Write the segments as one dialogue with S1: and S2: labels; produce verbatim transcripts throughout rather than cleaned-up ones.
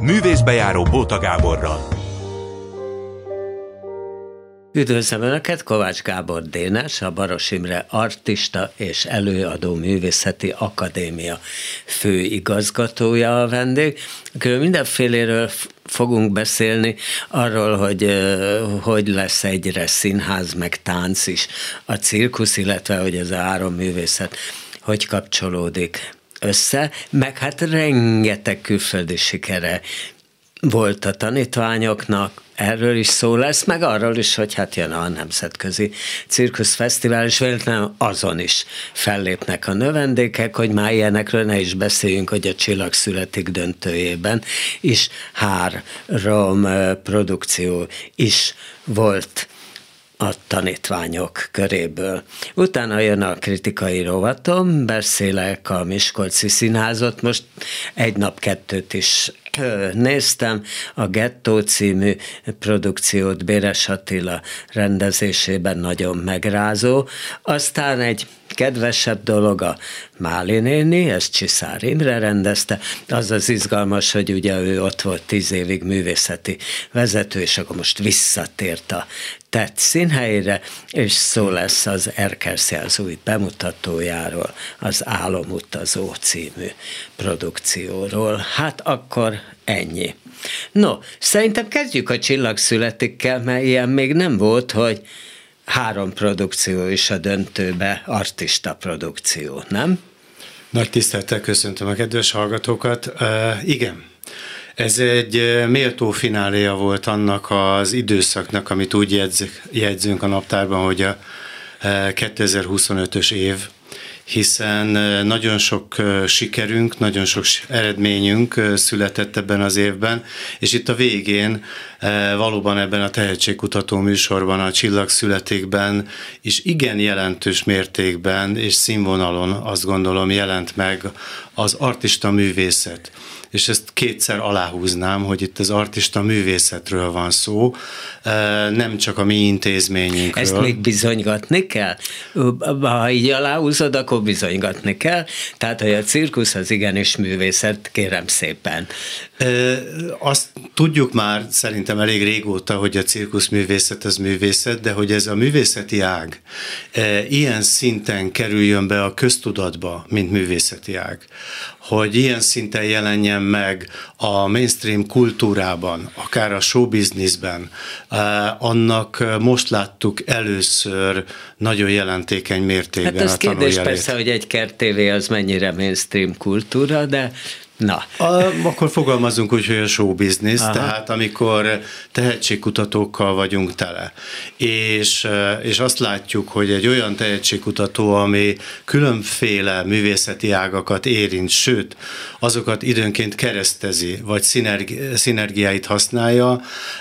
S1: Művészbejáró Bóta Gáborral.
S2: Üdvözlöm Önöket, Kovács Gábor Dénes, a Baross Imre Artista és Előadó Művészeti Akadémia főigazgatója a vendég. Külön mindenféléről fogunk beszélni, arról, hogy hogy lesz egyre színház, meg tánc is a cirkusz, illetve hogy ez a három művészet hogy kapcsolódik össze, meg hát rengeteg külföldi sikere volt a tanítványoknak, erről is szó lesz, meg arról is, hogy hát jön a Nemzetközi Cirkuszfesztivál, és véletlenül azon is fellépnek a növendékek, hogy már ilyenekről ne is beszéljünk, hogy a Csillag születik döntőjében is három produkció is volt a tanítványok köréből. Utána jön a kritikai rovatom, beszélek a Miskolci Színházot, most egy nap kettőt is néztem, a Gettó című produkciót Béres Attila rendezésében, nagyon megrázó. Aztán egy kedvesebb dolog a Máli néni, ezt Csiszár Imre rendezte, az az izgalmas, hogy ugye ő ott volt tíz évig művészeti vezető, és akkor most visszatért a tett színhelyére, és szó lesz az Erkersjász új bemutatójáról, az Álomutazó című produkcióról. Hát akkor ennyi. No, szerintem kezdjük a Csillag születikkel, mert ilyen még nem volt, hogy három produkció is a döntőbe, artista produkció, nem?
S3: Nagy tisztelettel köszöntöm a kedves hallgatókat. Uh, igen, ez egy méltó fináléja volt annak az időszaknak, amit úgy jegyz, jegyzünk a naptárban, hogy a kétezer-huszonötös év, hiszen nagyon sok sikerünk, nagyon sok eredményünk született ebben az évben, és itt a végén valóban ebben a tehetségkutató műsorban, a Csillag születikben is igen jelentős mértékben és színvonalon, azt gondolom, jelent meg az artista művészet. És ezt kétszer aláhúznám, hogy itt az artista művészetről van szó, nem csak a mi intézményünkről.
S2: Ezt még bizonygatni kell? Ha így aláhúzod, akkor bizonygatni kell. Tehát, hogy a cirkusz az igenis művészet, kérem szépen.
S3: Azt tudjuk már szerintem elég régóta, hogy a cirkuszművészet az művészet, de hogy ez a művészeti ág ilyen szinten kerüljön be a köztudatba, mint művészeti ág, hogy ilyen szinten jelenjen meg a mainstream kultúrában, akár a showbizniszben, annak most láttuk először nagyon jelentékeny mértékben.
S2: Hát ez
S3: a
S2: kérdés persze, hogy egy Kert té vé az mennyire mainstream kultúra, de na.
S3: A, akkor fogalmazunk úgy, hogy a showbiznisz, tehát amikor tehetségkutatókkal vagyunk tele. És, és azt látjuk, hogy egy olyan tehetségkutató, ami különféle művészeti ágakat érint, sőt, azokat időnként keresztezi, vagy szinergi, szinergiáit használja,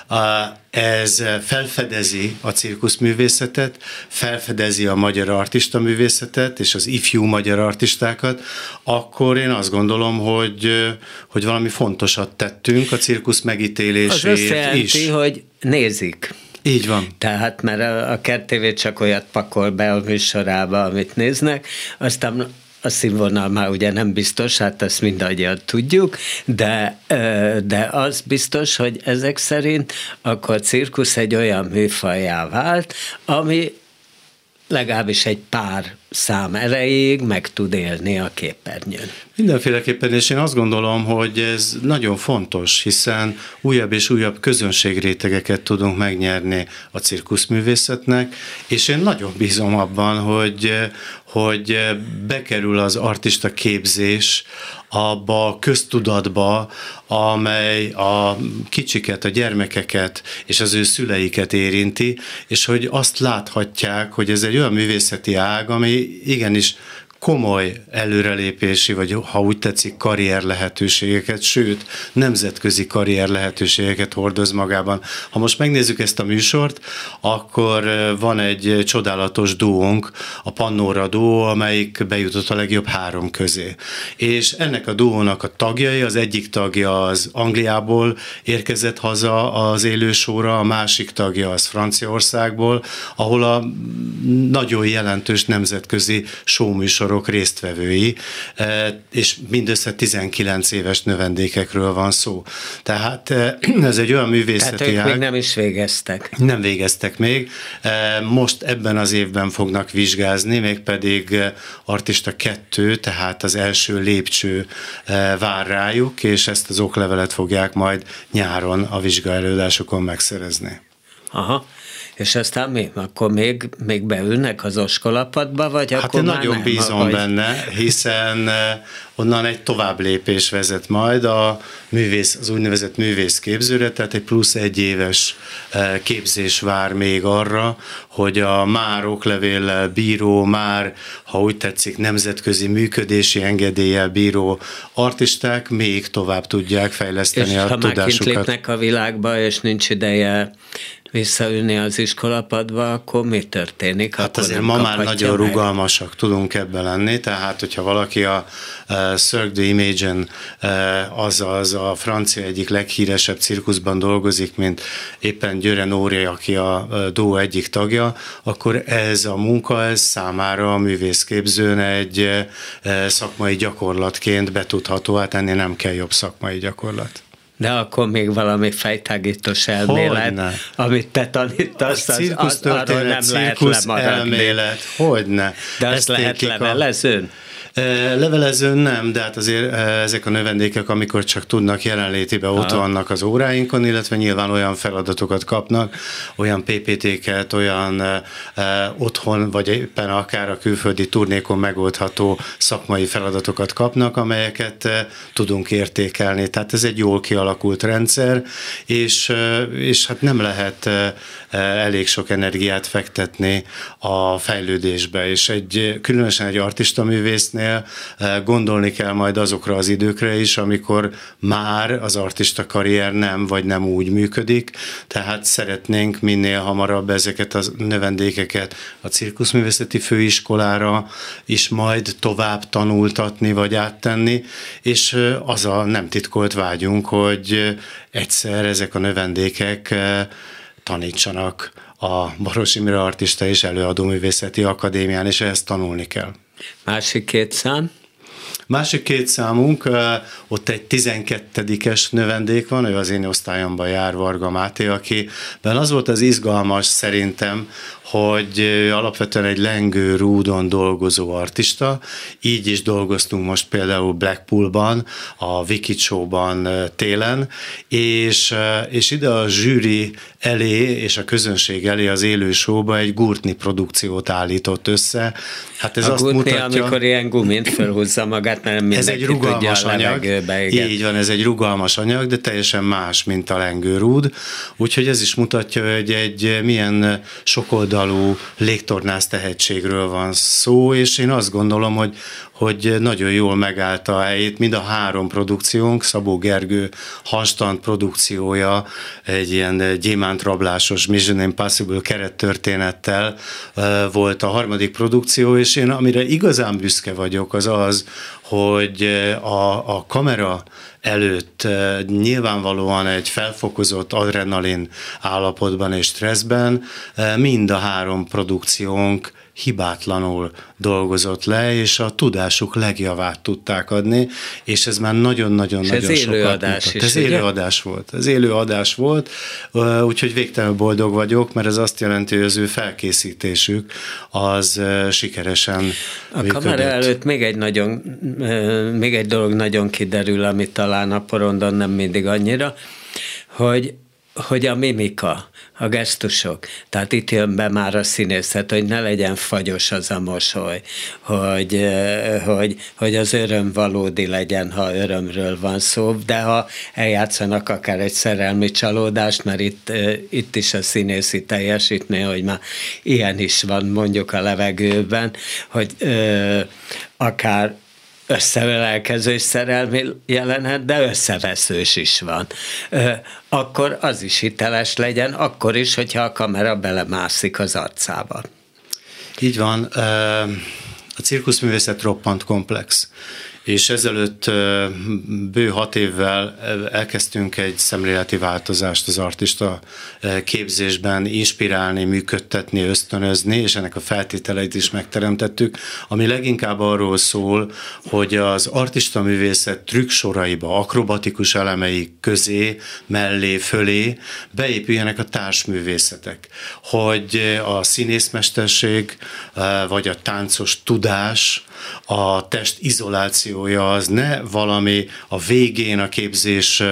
S3: ez felfedezi a cirkuszművészetet, felfedezi a magyar artista művészetet és az ifjú magyar artistákat, akkor én azt gondolom, hogy, hogy valami fontosat tettünk a cirkusz megítéléséért is.
S2: Az azt jelenti, hogy nézik.
S3: Így van.
S2: Tehát, mert a Kert té vé csak olyat pakol be a műsorába, amit néznek, aztán a színvonal már ugye nem biztos, hát ezt mindannyian tudjuk, de, de az biztos, hogy ezek szerint akkor a cirkusz egy olyan műfajjá vált, ami legalábbis egy pár szám erejéig meg tud élni a képernyőn.
S3: Mindenféleképpen, és én azt gondolom, hogy ez nagyon fontos, hiszen újabb és újabb közönségrétegeket tudunk megnyerni a cirkuszművészetnek, és én nagyon bízom abban, hogy, hogy bekerül az artista képzés abba a köztudatba, amely a kicsiket, a gyermekeket és az ő szüleiket érinti, és hogy azt láthatják, hogy ez egy olyan művészeti ág, ami igenis komoly előrelépési, vagy ha úgy tetszik, karrier lehetőségeket, sőt, nemzetközi karrier lehetőségeket hordoz magában. Ha most megnézzük ezt a műsort, akkor van egy csodálatos duónk, a Pannóra duó, amelyik bejutott a legjobb három közé. És ennek a duónak a tagjai, az egyik tagja az Angliából érkezett haza az élősóra, a másik tagja az Franciaországból, ahol a nagyon jelentős nemzetközi showműsorok táborok résztvevői, és mindössze tizenkilenc éves növendékekről van szó. Tehát ez egy olyan művészeti
S2: Tehát ők
S3: ág,
S2: még nem is végeztek.
S3: Nem végeztek még. Most ebben az évben fognak vizsgázni, mégpedig artista kettő, tehát az első lépcső vár rájuk, és ezt az oklevelet fogják majd nyáron a vizsgaelőadásokon megszerezni.
S2: Aha. És aztán mi? Akkor még, még beülnek az oskolapadba, vagy
S3: hát
S2: akkor
S3: én
S2: már
S3: nagyon
S2: nem?
S3: bízom
S2: vagy...
S3: benne, hiszen onnan egy tovább lépés vezet majd a művész, az úgynevezett művészképzőre, tehát egy plusz egy éves képzés vár még arra, hogy a már oklevéllel bíró, már, ha úgy tetszik, nemzetközi működési engedéllyel bíró artisták még tovább tudják fejleszteni
S2: és
S3: a
S2: ha
S3: tudásukat.
S2: És ha már kint lépnek a világba, és nincs ideje visszaülni az iskolapadba, akkor mi történik?
S3: Hát
S2: akkor
S3: azért ma már nagyon
S2: meg.
S3: rugalmasak tudunk ebben lenni, tehát hogyha valaki a uh, Cirque du Imagine, uh, azaz a francia egyik leghíresebb cirkuszban dolgozik, mint éppen Győre Nóri, aki a uh, duó egyik tagja, akkor ez a munka, ez számára a művészképzőn egy uh, szakmai gyakorlatként betudható, hát ennél nem kell jobb szakmai gyakorlat.
S2: De akkor még valami fejtágítós elmélet,
S3: Hogyne.
S2: amit te tanítasz, az, az, arról nem lehet lemaradni.
S3: Elmélet, hogyne.
S2: De azt lehet levelezőn?
S3: Levelezőn nem, de hát azért ezek a növendékek, amikor csak tudnak jelenlétiben ott vannak az óráinkon, illetve nyilván olyan feladatokat kapnak, olyan pé pé té-ket, olyan eh, otthon, vagy éppen akár a külföldi turnékon megoldható szakmai feladatokat kapnak, amelyeket eh, tudunk értékelni. Tehát ez egy jól kialakult rendszer, és, eh, és hát nem lehet eh, elég sok energiát fektetni a fejlődésbe, és egy, különösen egy artista művésznél gondolni kell majd azokra az időkre is, amikor már az artista karrier nem, vagy nem úgy működik, tehát szeretnénk minél hamarabb ezeket a növendékeket a cirkuszművészeti főiskolára is majd tovább tanultatni, vagy áttenni, és az a nem titkolt vágyunk, hogy egyszer ezek a növendékek tanítsanak a Baross Imre Artista és Előadó Művészeti Akadémián, és ehhez tanulni kell.
S2: Másik két szám?
S3: Másik két számunk, ott egy tizenkettedikes növendék van, ő az én osztályomban jár, Varga Máté, akiben az volt az izgalmas szerintem, hogy alapvetően egy lengő rúdon dolgozó artista, így is dolgoztunk most például Blackpoolban, a Wicked Show-ban télen, és, és ide a zsűri elé és a közönség elé az élő showba egy Gurtni produkciót állított össze. Hát ez
S2: a
S3: azt
S2: Gurtni,
S3: mutatja,
S2: amikor ilyen gumint felhúzza magát, mert mindenki
S3: ez egy rugalmas
S2: tudja a levegőbe,
S3: anyag. Így van, ez egy rugalmas anyag, de teljesen más, mint a lengőrúd. Úgyhogy ez is mutatja, hogy egy milyen sokoldalú légtornász tehetségről van szó, és én azt gondolom, hogy, hogy nagyon jól megállt a helyét. Mind a három produkciónk, Szabó Gergő Hanstant produkciója egy ilyen gyémántrablásos Mission Impossible kerettörténettel volt a harmadik produkció, és én amire igazán büszke vagyok, az az, hogy a, a kamera előtt nyilvánvalóan egy felfokozott adrenalin állapotban és stresszben mind a három produkciónk hibátlanul dolgozott le, és a tudásuk legjavát tudták adni, és ez már nagyon-nagyon-nagyon sokat mutat. Ez élőadás volt. Ez élőadás volt, úgyhogy végtelenül boldog vagyok, mert ez azt jelenti, hogy az ő felkészítésük az sikeresen
S2: a
S3: működött.
S2: kamera előtt még egy, nagyon, még egy dolog nagyon kiderül, amit talán a porondon nem mindig annyira, hogy hogy a mimika, a gesztusok, tehát itt jön be már a színészet, hogy ne legyen fagyos az a mosoly, hogy, hogy, hogy az öröm valódi legyen, ha örömről van szó, de ha eljátszanak akár egy szerelmi csalódást, mert itt, itt is a színészi teljesítmény, hogy már ilyen is van mondjuk a levegőben, hogy ö, akár összeölelkező szerelmi jelenet, de összeveszős is van. Akkor az is hiteles legyen, akkor is, hogyha a kamera belemászik az arcába.
S3: Így van. A cirkuszművészet roppant komplex. és ezelőtt bő hat évvel elkezdtünk egy szemléleti változást az artista képzésben inspirálni, működtetni, ösztönözni, és ennek a feltételeit is megteremtettük, ami leginkább arról szól, hogy az artista művészet trükksoraiba, akrobatikus elemei közé, mellé, fölé beépüljenek a társművészetek, hogy a színészmesterség vagy a táncos tudás, a test izolációja az ne valami a végén, a képzés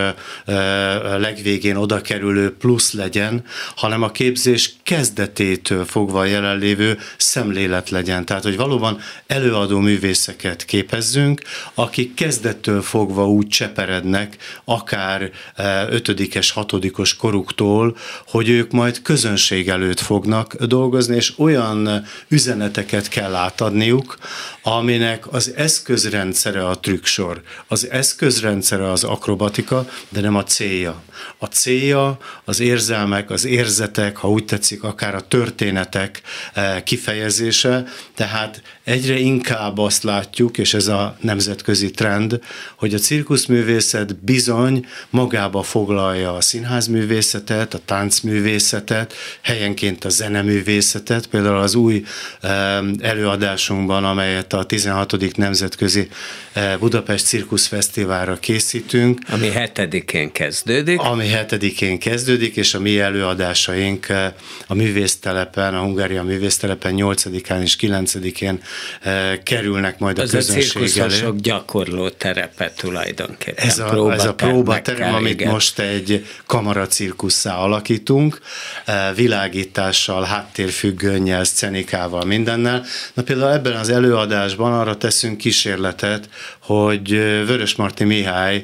S3: legvégén oda kerülő plusz legyen, hanem a képzés kezdetétől fogva jelenlévő szemlélet legyen. Tehát, hogy valóban előadó művészeket képezzünk, akik kezdettől fogva úgy cseperednek, akár ötödikes, hatodikos koruktól, hogy ők majd közönség előtt fognak dolgozni, és olyan üzeneteket kell átadniuk, aminek az eszközrendszere a trükksor, az eszközrendszere az akrobatika, de nem a célja. A célja az érzelmek, az érzetek, ha úgy tetszik, akár a történetek kifejezése, tehát egyre inkább azt látjuk, és ez a nemzetközi trend, hogy a cirkuszművészet bizony magába foglalja a színházművészetet, a táncművészetet, helyenként a zeneművészetet, például az új előadásunkban, amelyet a tizenhatodik nemzetközi Budapest Cirkuszfesztiválra készítünk.
S2: Ami hetedikén kezdődik.
S3: Ami hetedikén kezdődik, és a mi előadásaink a művésztelepen, a Hungária művésztelepen nyolcadikán és kilencedikén kerülnek majd a
S2: az
S3: közönség elé.
S2: Az a cirkuszosok gyakorló terepe tulajdonképpen.
S3: Ez a, ez a próbaterem, amit igen. most egy kamaracirkusszá alakítunk, világítással, háttérfüggönnyel, szcenikával, mindennel. Na például ebben az előadásban arra teszünk kísérletet, hogy Vörösmarty Mihály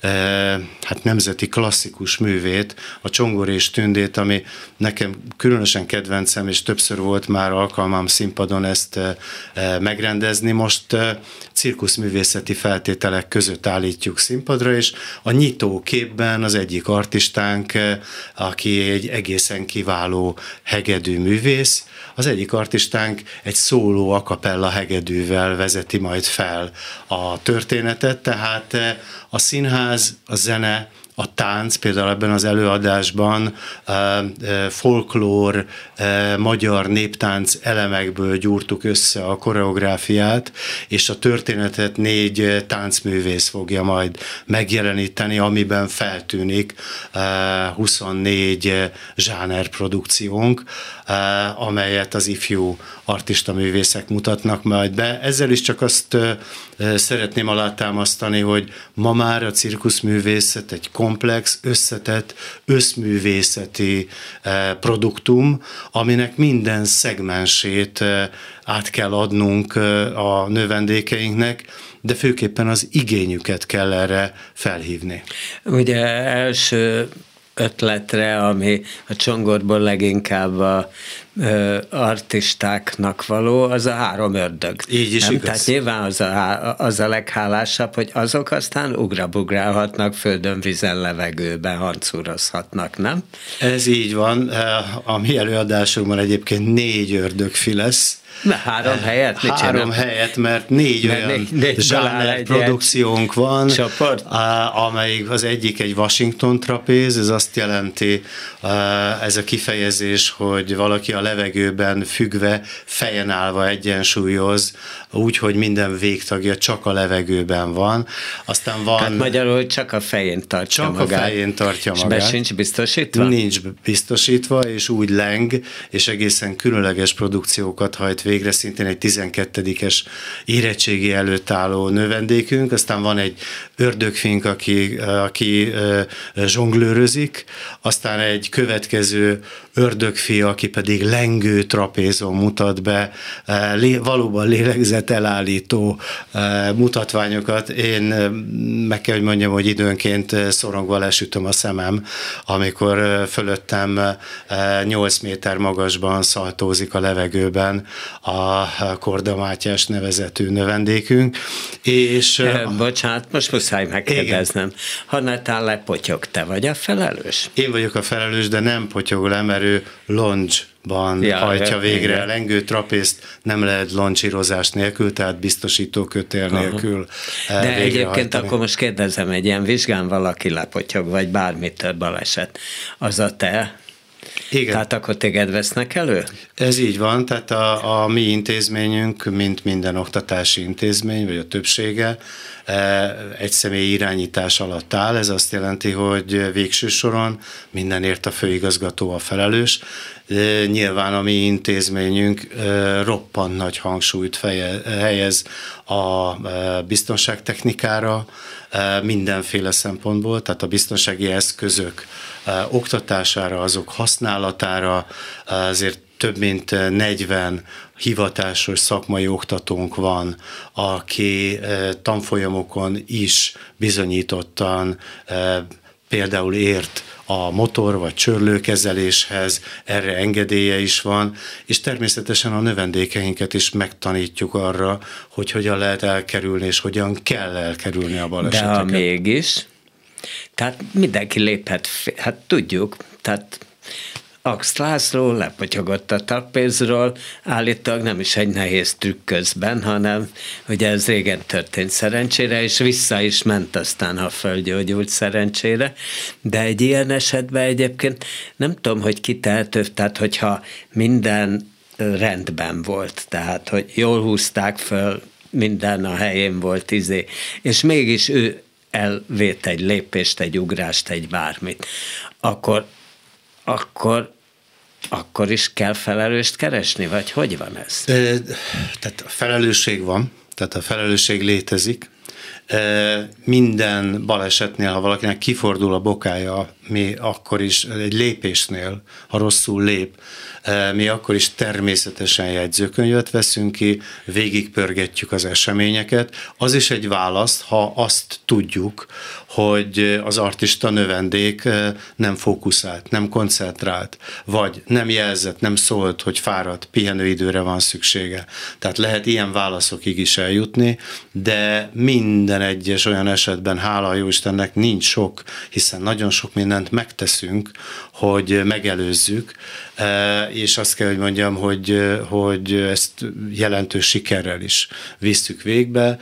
S3: hát nemzeti klasszikus művét, a Csongor és Tündét, ami nekem különösen kedvencem, és többször volt már alkalmam színpadon ezt megrendezni. Most cirkuszművészeti feltételek között állítjuk színpadra, és a nyitóképben az egyik artistánk, aki egy egészen kiváló hegedű művész, az egyik artistánk egy szóló a cappella hegedűvel vezeti majd fel a történetet, tehát a színház, a zene, a tánc, például ebben az előadásban folklór, magyar néptánc elemekből gyúrtuk össze a koreográfiát, és a történetet négy táncművész fogja majd megjeleníteni, amiben feltűnik huszonnégy zsánerprodukciónk, amelyet az ifjú artista művészek mutatnak majd be. Ezzel is csak azt szeretném alátámasztani, hogy ma már a cirkuszművészet egy komplex, összetett, összművészeti produktum, aminek minden szegmensét át kell adnunk a növendékeinknek, de főképpen az igényüket kell erre felhívni.
S2: Ugye első ötletre, ami a Csongorból leginkább a ö, artistáknak való, az a három ördög.
S3: Így is
S2: nem?
S3: igaz.
S2: Tehát nyilván az a, az a leghálásabb, hogy azok aztán ugrabugrálhatnak, földön, vízen, levegőben hancúrozhatnak, nem?
S3: Ez így van. A mi előadásunkban egyébként négy ördögfi lesz.
S2: Na, három helyet?
S3: Három helyet, mert négy mert olyan négy, zsáner produkciónk van,
S2: csoport,
S3: amelyik az egyik egy Washington trapéz, ez azt jelenti, ez a kifejezés, hogy valaki a levegőben függve, fejen állva egyensúlyoz, úgy, hogy minden végtagja csak a levegőben van. Aztán van...
S2: Tehát magyarul csak a fején tartja
S3: csak
S2: magát.
S3: Csak a fején tartja
S2: és
S3: magát.
S2: És be sincs biztosítva?
S3: Nincs biztosítva, és úgy leng, és egészen különleges produkciókat hajt végre, szintén egy tizenkettedikes érettségi előtt álló növendékünk, aztán van egy ördögfink, aki, aki zsonglőrözik, aztán egy következő ördögfi, aki pedig lengő trapézon mutat be, lé, valóban lélegzetelállító mutatványokat. Én meg kell, hogy mondjam, hogy időnként szorongva lesütöm a szemem, amikor fölöttem nyolc méter magasban szaltózik a levegőben a Korda Mátyás nevezetű növendékünk. És,
S2: e, bocsánat, most muszáj megkérdeznem. Ha netán lepotyog, te vagy a felelős?
S3: Én vagyok a felelős, de nem potyog le, mert ő longe
S2: ja,
S3: hajtja végre.
S2: igen.
S3: Lengő trapészt nem lehet lancsírozás nélkül, tehát biztosítókötél nélkül.
S2: De egyébként akkor most kérdezem, egy ilyen vizsgán valaki lepotyog, vagy bármitől baleset, az a te? Igen. Tehát akkor téged vesznek elő?
S3: Ez így van, tehát a, a mi intézményünk, mint minden oktatási intézmény, vagy a többsége, egy személy irányítás alatt áll. Ez azt jelenti, hogy végső soron mindenért a főigazgató a felelős. Nyilván a mi intézményünk roppant nagy hangsúlyt feje, helyez a biztonságtechnikára, mindenféle szempontból, tehát a biztonsági eszközök oktatására, azok használatára, azért több mint negyven hivatásos szakmai oktatónk van, aki tanfolyamokon is bizonyítottan például ért a motor vagy csörlőkezeléshez, erre engedélye is van, és természetesen a növendékeinket is megtanítjuk arra, hogy hogyan lehet elkerülni, és hogyan kell elkerülni a baleseteket.
S2: De ha mégis, tehát mindenki léphet, hát tudjuk, tehát Aksz László lepotyogott a trapézról, állítólag nem is egy nehéz trükk közben, hanem ugye ez régen történt szerencsére, és vissza is ment aztán, ha fölgyógyult szerencsére, de egy ilyen esetben egyébként nem tudom, hogy ki tehető, tehát hogyha minden rendben volt, tehát hogy jól húzták föl, minden a helyén volt izé, és mégis ő elvét egy lépést, egy ugrást, egy bármit, akkor akkor akkor is kell felelőst keresni, vagy hogy van ez?
S3: E, tehát a felelősség van, tehát a felelősség létezik. E, minden balesetnél, ha valakinek kifordul a bokája, mi akkor is egy lépésnél, ha rosszul lép, e, mi akkor is természetesen jegyzőkönyvet veszünk ki, végigpörgetjük az eseményeket. Az is egy válasz, ha azt tudjuk, hogy az artista növendék nem fókuszált, nem koncentrált, vagy nem jelzett, nem szólt, hogy fáradt, pihenőidőre van szüksége. Tehát lehet ilyen válaszokig is eljutni, de minden egyes olyan esetben, hála jó Istennek, nincs sok, hiszen nagyon sok mindent megteszünk, hogy megelőzzük, és azt kell, hogy mondjam, hogy, hogy ezt jelentős sikerrel is visszük végbe.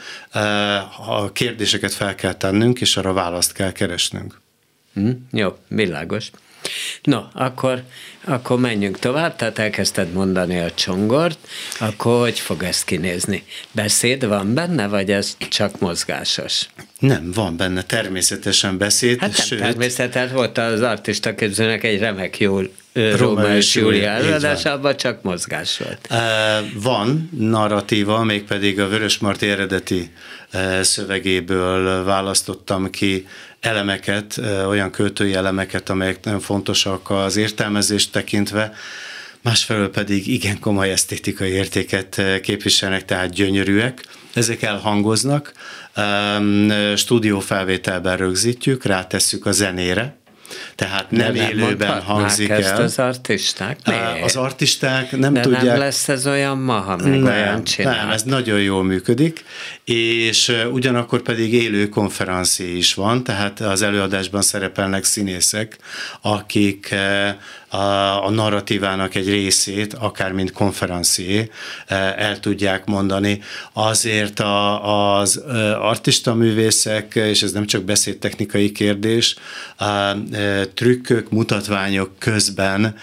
S3: A kérdéseket fel kell tennünk, és arra választ kell keresnünk.
S2: Hm, jó, világos. No, akkor, akkor menjünk tovább, tehát elkezdted mondani a csongort, akkor hogy fog ez kinézni? Beszéd van benne, vagy ez csak mozgásos?
S3: Nem, van benne természetesen beszéd.
S2: Hát nem
S3: sőt,
S2: természetesen volt az artista képzőnek egy remek jó Rómeó és Júlia előadás, abban csak mozgás volt.
S3: Van narratíva, mégpedig a Vörösmarty eredeti szövegéből választottam ki elemeket, olyan költői elemeket, amelyek nagyon fontosak az értelmezést tekintve, másfelől pedig igen komoly esztétikai értéket képviselnek, tehát gyönyörűek. Ezek elhangoznak, stúdiófelvételben rögzítjük, rátesszük a zenére, tehát nem, nem élőben hangzik el.
S2: Ezt az artisták? Miért?
S3: Az artisták nem
S2: De
S3: tudják.
S2: nem lesz ez olyan ma, ha meg
S3: nem,
S2: olyan csinál.
S3: Nem, ez nagyon jól működik, és ugyanakkor pedig élő konferencié is van, tehát az előadásban szerepelnek színészek, akik a narratívának egy részét, akár mint konferencié el tudják mondani. Azért a, az artista művészek, és ez nem csak beszédtechnikai kérdés, trükkök, mutatványok közben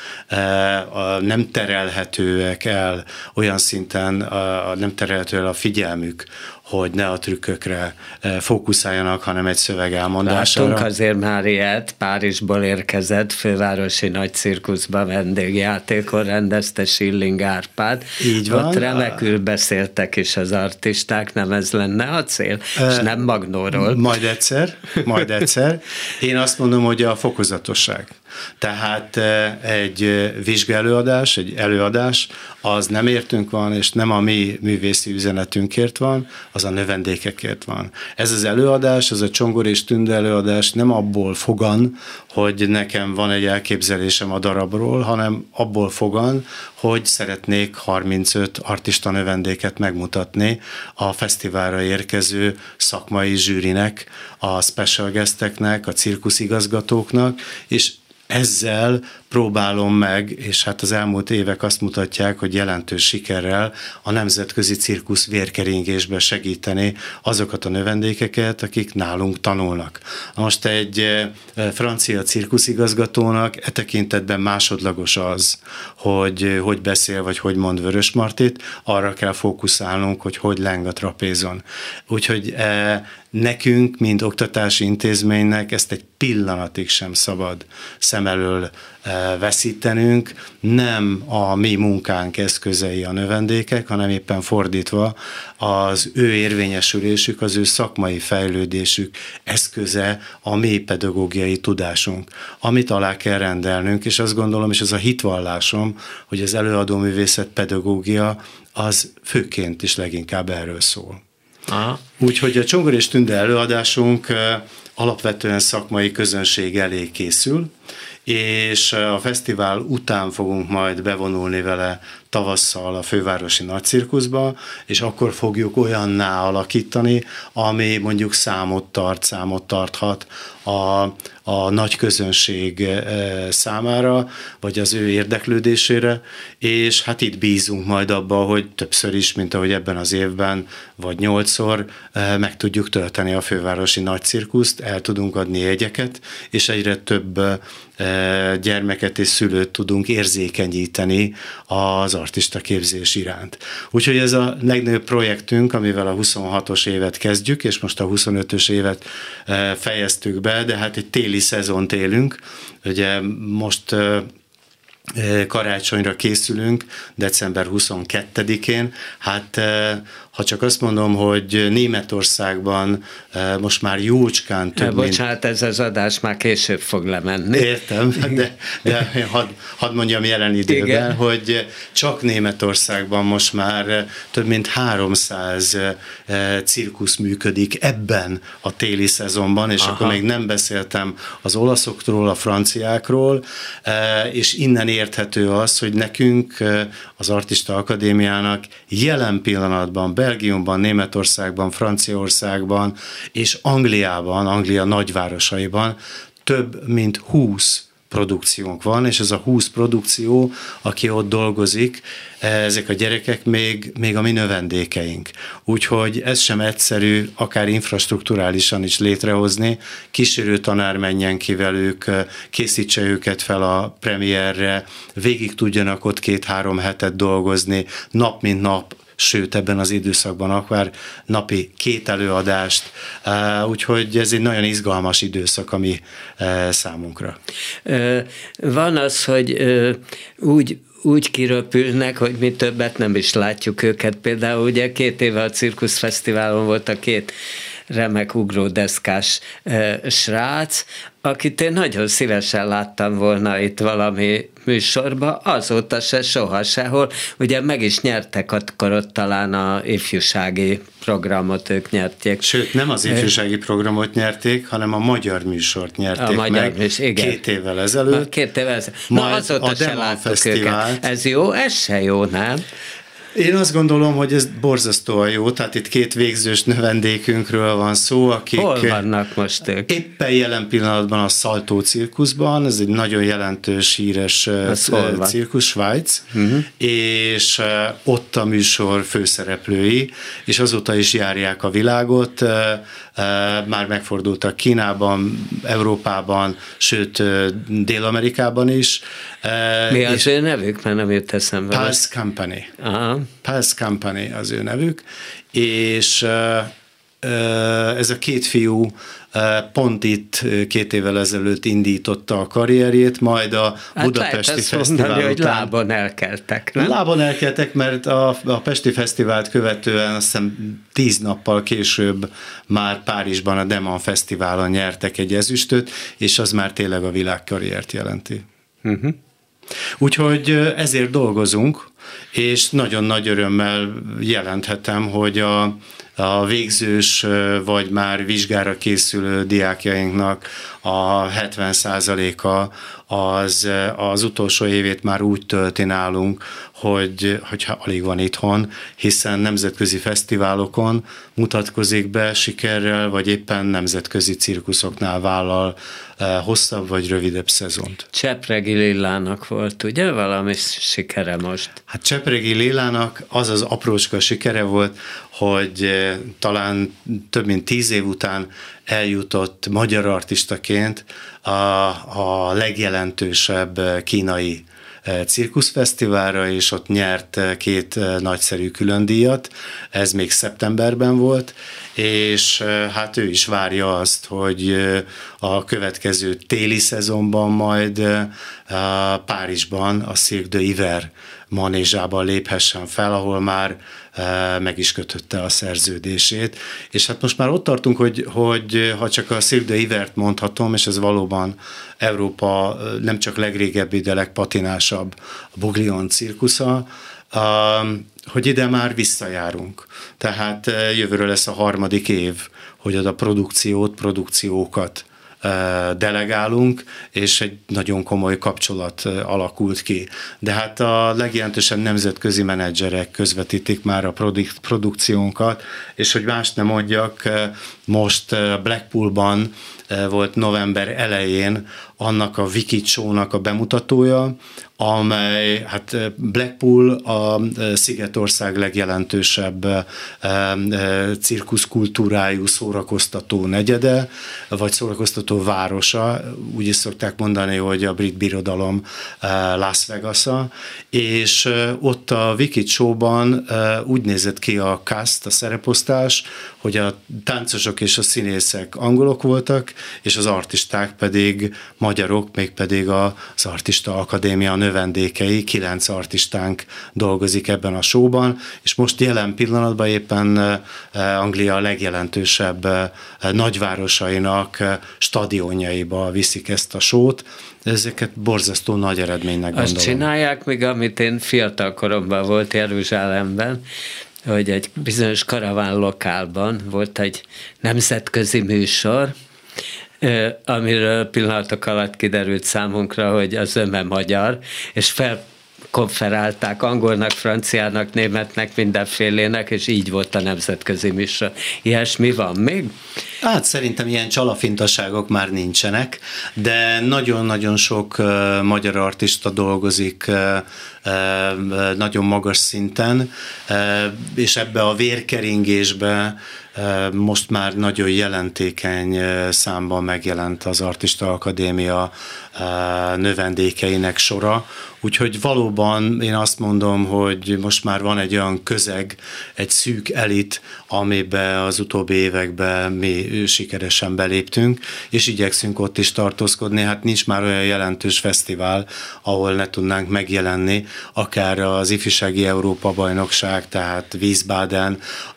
S3: nem terelhetőek el olyan szinten, nem terelhető el a figyelmük, hogy ne a trükkökre fókuszáljanak, hanem egy szöveg elmondására.
S2: Láttunk azért már ilyet, Párizsból érkezett, fővárosi nagy cirkuszban vendégjátékon rendezte Schilling Árpád.
S3: Így van.
S2: Ott remekül beszéltek is az artisták, nem ez lenne a cél? E, és nem Magnóról.
S3: Majd egyszer, majd egyszer. Én azt mondom, hogy a fokozatosság. Tehát egy vizsgaelőadás, egy előadás, az nem értünk van, és nem a mi művészi üzenetünkért van, az a növendékekért van. Ez az előadás, ez a Csongor és Tünde előadás nem abból fogan, hogy nekem van egy elképzelésem a darabról, hanem abból fogan, hogy szeretnék harmincöt artista növendéket megmutatni a fesztiválra érkező szakmai zsűrinek, a special guesteknek, a cirkuszigazgatóknak, és ezzel próbálom meg, és hát az elmúlt évek azt mutatják, hogy jelentős sikerrel a nemzetközi cirkusz vérkeringésbe segíteni azokat a növendékeket, akik nálunk tanulnak. Most egy francia cirkuszigazgatónak e tekintetben másodlagos az, hogy hogy beszél, vagy hogy mond Vörösmartit, arra kell fókuszálnunk, hogy hogy leng a trapézon. Úgyhogy nekünk, mint oktatási intézménynek ezt egy pillanatig sem szabad szem elől veszítenünk. Nem a mi munkánk eszközei a növendékek, hanem éppen fordítva az ő érvényesülésük, az ő szakmai fejlődésük eszköze a mi pedagógiai tudásunk, amit alá kell rendelnünk, és azt gondolom, és ez a hitvallásom, hogy az előadóművészet pedagógia az főként is leginkább erről szól. Aha. Úgyhogy a Csongor és Tünde előadásunk alapvetően szakmai közönség elé készül, és a fesztivál után fogunk majd bevonulni vele tavasszal a fővárosi nagycirkuszba, és akkor fogjuk olyanná alakítani, ami mondjuk számot tart, számot tarthat a, a nagy közönség számára, vagy az ő érdeklődésére, és hát itt bízunk majd abba, hogy többször is, mint ahogy ebben az évben, vagy nyolcszor meg tudjuk tölteni a fővárosi nagycirkuszt, el tudunk adni jegyeket, és egyre több gyermeket és szülőt tudunk érzékenyíteni az artista képzés iránt. Úgyhogy ez a legnagyobb projektünk, amivel a huszonhatos évet kezdjük, és most a huszonötös évet fejeztük be, de hát egy téli szezont élünk. Ugye most karácsonyra készülünk, december huszonkettedikén. Hát ha csak azt mondom, hogy Németországban most már jócskán több,
S2: Bocsánat, mint... ez az adás már később fog lemenni.
S3: Értem, de, de hadd had mondjam jelen időben, igen, hogy csak Németországban most már több mint háromszáz cirkusz működik ebben a téli szezonban, és aha, akkor még nem beszéltem az olaszokról, a franciákról, és innen érthető az, hogy nekünk az Artista Akadémiának jelen pillanatban Belgiumban, Németországban, Franciaországban és Angliában, Anglia nagyvárosaiban több mint húsz produkciónk van, és ez a húsz produkció, aki ott dolgozik, ezek a gyerekek még, még a mi növendékeink. Úgyhogy ez sem egyszerű, akár infrastrukturálisan is létrehozni, kísérő tanár menjen ki velük, készítse őket fel a premierre, végig tudjanak ott két-három hetet dolgozni, nap mint nap, sőt ebben az időszakban akár napi két előadást, úgyhogy ez egy nagyon izgalmas időszak, ami számunkra.
S2: Van az, hogy úgy úgy kiröpülnek, hogy mi többet nem is látjuk őket. Például ugye két éve a Cirkuszfesztiválon volt a két remek ugródeszkás e, srác, akit én nagyon szívesen láttam volna itt valami műsorba, azóta se, soha sehol. Ugye meg is nyertek akkor ott talán a ifjúsági programot ők nyerték.
S3: Sőt, nem az ifjúsági programot nyerték, hanem a magyar műsort nyerték a magyar meg műsor, igen. két évvel ezelőtt.
S2: Két évvel ezelőtt. Na, azóta se láttuk őket. Ez jó? Ez se jó, nem?
S3: Én azt gondolom, hogy ez borzasztóan jó, tehát itt két végzős növendékünkről van szó, akik...
S2: Hol vannak most ők?
S3: Éppen jelen pillanatban a Salto cirkuszban, ez egy nagyon jelentős, híres cirkusz, Svájc, uh-huh. és ott a műsor főszereplői, és azóta is járják a világot, már megfordultak Kínában, Európában, sőt Dél-Amerikában is.
S2: Mi az ő nevük? Már nem jött eszembe.
S3: Pulse Company.
S2: Aha.
S3: Pulse Company az ő nevük, és ez a két fiú pont itt két évvel ezelőtt indította a karrierjét, majd a hát Budapesti Fesztivál
S2: mondani, hogy lábon elkeltek, nem?
S3: Lábon elkeltek, mert a, a Pesti Fesztivált követően azt hiszem tíz nappal később már Párizsban a Deman Fesztiválon nyertek egy ezüstöt, és az már tényleg a világkarriert jelenti. Uh-huh. Úgyhogy ezért dolgozunk, és nagyon nagy örömmel jelenthetem, hogy a, a végzős vagy már vizsgára készülő diákjainknak a hetven százaléka az, az utolsó évét már úgy tölti nálunk, hogy, hogyha alig van itthon, hiszen nemzetközi fesztiválokon mutatkozik be sikerrel, vagy éppen nemzetközi cirkuszoknál vállal hosszabb vagy rövidebb szezont.
S2: Csepregi Lillának volt, ugye, valami sikere most?
S3: Hát Csepregi Lillának az az aprócska sikere volt, hogy talán több mint tíz év után eljutott magyar artistaként a, a legjelentősebb kínai cirkuszfesztiválra, és ott nyert két nagyszerű különdíjat, ez még szeptemberben volt, és hát ő is várja azt, hogy a következő téli szezonban majd Párizsban a Cirque de Hiver manézsában léphessen fel, ahol már meg is kötötte a szerződését. És hát most már ott tartunk, hogy, hogy ha csak a Cirque de Hivert mondhatom, és ez valóban Európa nem csak legrégebbi, de legpatinásabb a Buglion cirkusza, hogy ide már visszajárunk. Tehát jövőre lesz a harmadik év, hogy oda produkciót, produkciókat delegálunk, és egy nagyon komoly kapcsolat alakult ki. De hát a legjelentősebb nemzetközi menedzserek közvetítik már a produk- produkciónkat, és hogy mást nem mondjak, most Blackpoolban volt november elején annak a Wicked Show-nak a bemutatója, amely, hát Blackpool a Szigetország legjelentősebb cirkuszkultúrájú szórakoztató negyede, vagy szórakoztató városa, úgy is szokták mondani, hogy a brit birodalom Las Vegas-a, és ott a Wicked Show-ban úgy nézett ki a cast, a szereposztás, hogy a táncosok és a színészek angolok voltak, és az artisták pedig magyarok, mégpedig az Artista Akadémia növendékei, kilenc artistánk dolgozik ebben a showban, és most jelen pillanatban éppen Anglia legjelentősebb nagyvárosainak stadionjaiba viszik ezt a showt. Ezeket borzasztó nagy eredménynek gondolom.
S2: Azt csinálják még, amit én fiatal koromban volt Jeruzsálemben, hogy egy bizonyos karaván lokálban volt egy nemzetközi műsor, amiről pillanatok alatt kiderült számunkra, hogy az öme magyar, és felkonferálták angolnak, franciának, németnek, mindenfélének, és így volt a nemzetközi műsor. Ilyesmi van még?
S3: Hát szerintem ilyen csalafintaságok már nincsenek, de nagyon-nagyon sok uh, magyar artista dolgozik uh, uh, nagyon magas szinten, uh, és ebbe a vérkeringésbe uh, most már nagyon jelentékeny uh, számban megjelent az Artista Akadémia uh, növendékeinek sora, úgyhogy valóban én azt mondom, hogy most már van egy olyan közeg, egy szűk elit, amiben az utóbbi években mi sikeresen beléptünk, és igyekszünk ott is tartózkodni. Hát nincs már olyan jelentős fesztivál, ahol ne tudnánk megjelenni, akár az Ifjúsági Európa-bajnokság, tehát Wiesbaden,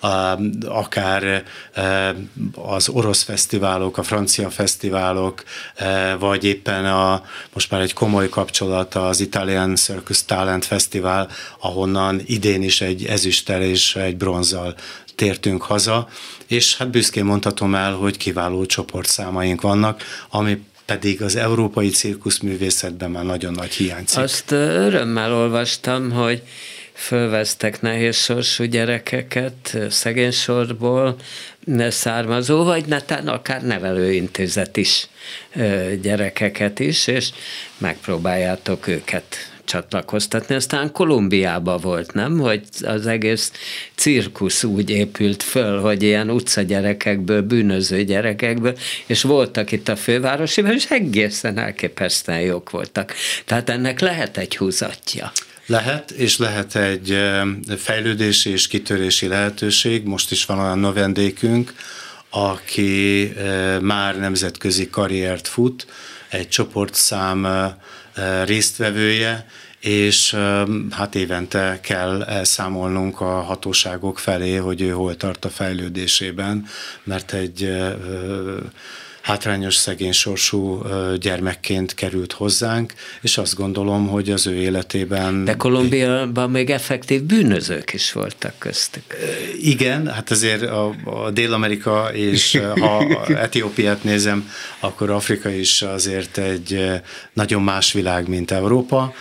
S3: akár az orosz fesztiválok, a francia fesztiválok, vagy éppen a, most már egy komoly kapcsolat az Italian Circus Talent Fesztivál, ahonnan idén is egy ezüsttel és egy bronzzal tértünk haza, és hát büszkén mondhatom el, hogy kiváló csoportszámaink vannak, ami pedig az európai cirkuszművészetben már nagyon nagy hiányzik.
S2: Azt örömmel olvastam, hogy fölvesztek nehéz sorsú gyerekeket, szegénysorból származó, vagy netán akár nevelőintézet is gyerekeket is, és megpróbáljátok őket csatlakoztatni. Aztán Kolumbiában volt, nem? Hogy az egész cirkusz úgy épült föl, hogy ilyen utcagyerekekből, bűnöző gyerekekből, és voltak itt a fővárosiban, és egészen elképesztően jók voltak. Tehát ennek lehet egy húzatja.
S3: Lehet, és lehet egy fejlődési és kitörési lehetőség. Most is van olyan növendékünk, aki már nemzetközi karriert fut, egy csoportszám résztvevője, és hát évente kell elszámolnunk a hatóságok felé, hogy ő hol tart a fejlődésében, mert egy hátrányos szegény sorsú gyermekként került hozzánk, és azt gondolom, hogy az ő életében...
S2: De Kolumbiában még effektív bűnözők is voltak köztük.
S3: Igen, hát azért a, a Dél-Amerika, és ha Etiópiát nézem, akkor Afrika is azért egy nagyon más világ, mint Európa.